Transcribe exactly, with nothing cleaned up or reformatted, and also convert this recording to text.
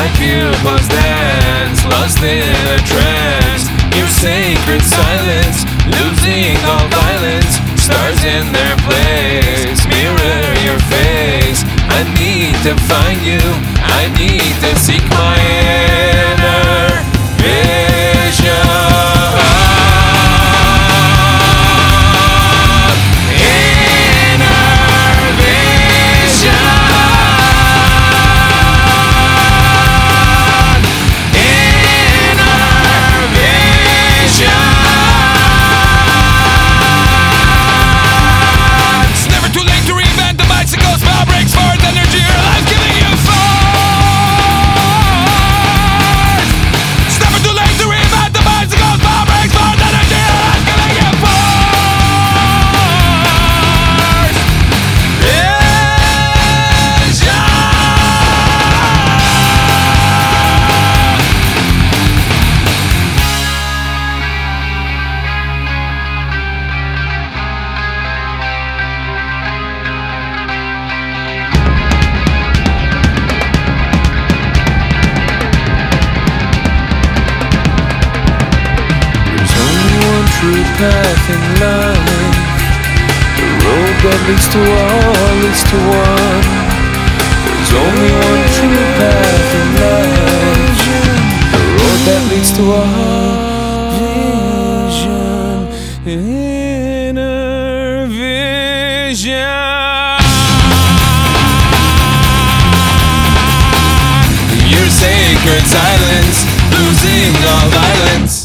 pupils dance, lost in a trance. Your sacred silence, losing all violence. Stars in their place, mirror your face. I need to find you, I need to seek my inner vision. True path in life, the road that leads to all leads to one. There's only one true path in life, the road that leads to all. Vision, inner vision. Your sacred silence, losing all violence.